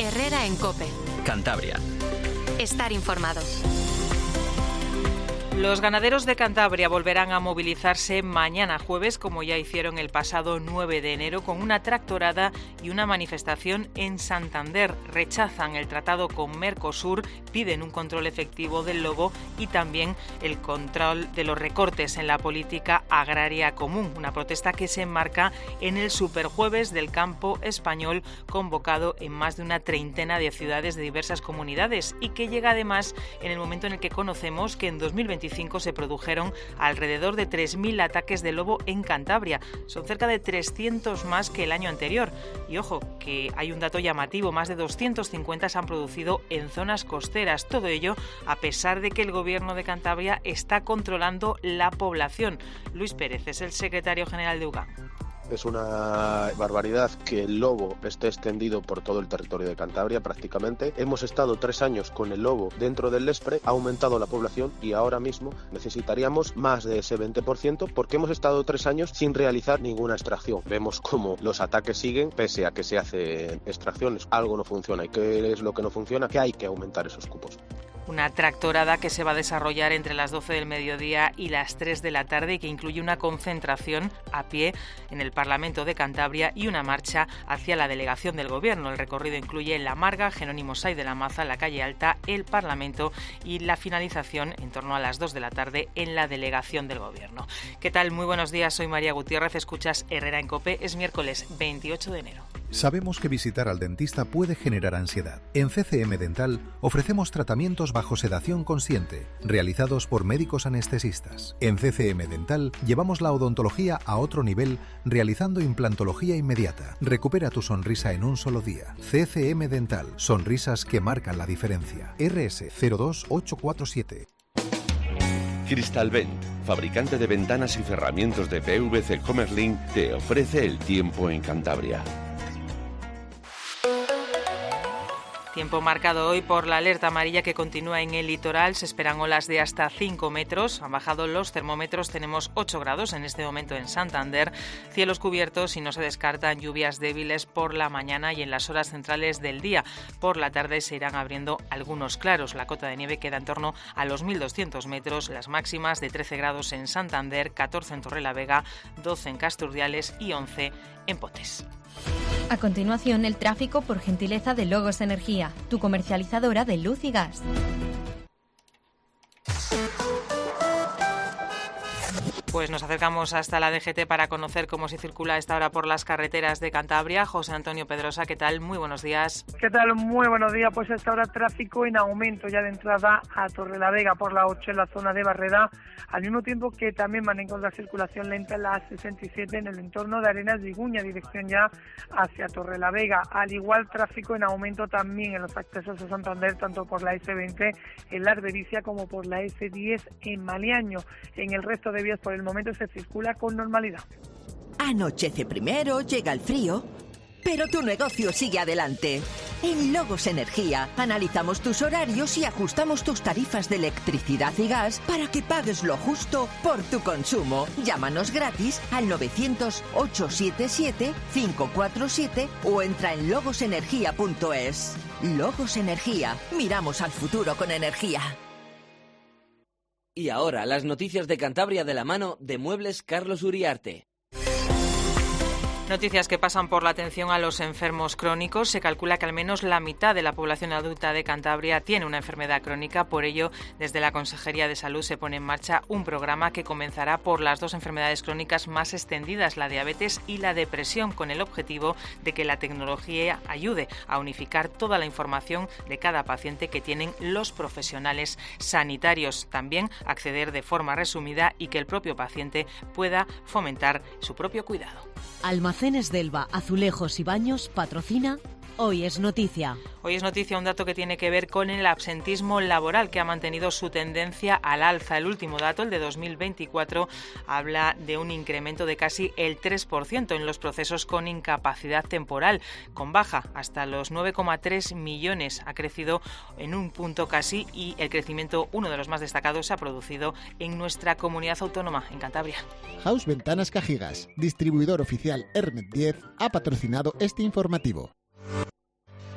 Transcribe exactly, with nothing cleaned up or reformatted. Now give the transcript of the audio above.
Herrera en COPE. Cantabria. Estar informado. Los ganaderos de Cantabria volverán a movilizarse mañana jueves, como ya hicieron el pasado nueve de enero, con una tractorada y una manifestación en Santander. Rechazan el tratado con Mercosur, piden un control efectivo del lobo y también el control de los recortes en la política agraria común. Una protesta que se enmarca en el Superjueves del Campo Español, convocado en más de una treintena de ciudades de diversas comunidades y que llega además en el momento en el que conocemos que en dos mil veinticinco se produjeron alrededor de tres mil ataques de lobo en Cantabria. Son cerca de trescientos más que el año anterior. Y ojo, que hay un dato llamativo, más de doscientos cincuenta se han producido en zonas costeras. Todo ello a pesar de que el Gobierno de Cantabria está controlando la población. Luis Pérez es el secretario general de U G A. Es una barbaridad que el lobo esté extendido por todo el territorio de Cantabria prácticamente. Hemos estado tres años con el lobo dentro del Lespre, ha aumentado la población y ahora mismo necesitaríamos más de ese veinte por ciento porque hemos estado tres años sin realizar ninguna extracción. Vemos cómo los ataques siguen pese a que se hacen extracciones. Algo no funciona. ¿Y qué es lo que no funciona? Que hay que aumentar esos cupos. Una tractorada que se va a desarrollar entre las doce del mediodía y las tres de la tarde y que incluye una concentración a pie en el Parlamento de Cantabria y una marcha hacia la delegación del Gobierno. El recorrido incluye La Marga, Jerónimo Saiz de la Maza, la calle Alta, el Parlamento y la finalización en torno a las dos de la tarde en la delegación del Gobierno. ¿Qué tal? Muy buenos días, soy María Gutiérrez, escuchas Herrera en COPE, es miércoles veintiocho de enero. Sabemos que visitar al dentista puede generar ansiedad. En C C M Dental ofrecemos tratamientos bajo sedación consciente, realizados por médicos anestesistas. En C C M Dental llevamos la odontología a otro nivel, realizando implantología inmediata. Recupera tu sonrisa en un solo día. C C M Dental, sonrisas que marcan la diferencia. R S cero dos ocho cuatro siete. Cristalvent, fabricante de ventanas y cerramientos de P V C Comerlin, te ofrece el tiempo en Cantabria. Tiempo marcado hoy por la alerta amarilla que continúa en el litoral. Se esperan olas de hasta cinco metros. Han bajado los termómetros. Tenemos ocho grados en este momento en Santander. Cielos cubiertos y no se descartan lluvias débiles por la mañana y en las horas centrales del día. Por la tarde se irán abriendo algunos claros. La cota de nieve queda en torno a los mil doscientos metros. Las máximas de trece grados en Santander, catorce en Torrelavega, doce en Casturdiales y once en Potes. A continuación, el tráfico por gentileza de Logos Energía, tu comercializadora de luz y gas. Pues nos acercamos hasta la D G T para conocer cómo se circula a esta hora por las carreteras de Cantabria. José Antonio Pedrosa, ¿qué tal? Muy buenos días. ¿Qué tal? Muy buenos días. Pues a esta hora tráfico en aumento ya de entrada a Torrelavega por la ocho en la zona de Barreda, al mismo tiempo que también van a encontrar circulación lenta en la A sesenta y siete en el entorno de Arenas de Iguña, dirección ya hacia Torrelavega. Al igual tráfico en aumento también en los accesos a Santander, tanto por la ese veinte en la Arbericia como por la ese diez en Maliaño. En el resto de vías por el momento se circula con normalidad. Anochece primero, llega el frío, pero tu negocio sigue adelante. En Logos Energía analizamos tus horarios y ajustamos tus tarifas de electricidad y gas para que pagues lo justo por tu consumo. Llámanos gratis al novecientos, ochocientos setenta y siete, cinco cuatro siete o entra en logos energía punto es. Logos Energía, miramos al futuro con energía. Y ahora, las noticias de Cantabria de la mano de Muebles Carlos Uriarte. Noticias que pasan por la atención a los enfermos crónicos. Se calcula que al menos la mitad de la población adulta de Cantabria tiene una enfermedad crónica. Por ello, desde la Consejería de Salud se pone en marcha un programa que comenzará por las dos enfermedades crónicas más extendidas, la diabetes y la depresión, con el objetivo de que la tecnología ayude a unificar toda la información de cada paciente que tienen los profesionales sanitarios. También acceder de forma resumida y que el propio paciente pueda fomentar su propio cuidado. Almacenes Delva, Azulejos y Baños patrocina Hoy es Noticia. Hoy es noticia un dato que tiene que ver con el absentismo laboral, que ha mantenido su tendencia al alza. El último dato, el de dos mil veinticuatro, habla de un incremento de casi el tres por ciento en los procesos con incapacidad temporal, con baja hasta los nueve coma tres millones. Ha crecido en un punto casi y el crecimiento, uno de los más destacados, se ha producido en nuestra comunidad autónoma, en Cantabria. House Ventanas Cajigas, distribuidor oficial Hermet diez, ha patrocinado este informativo.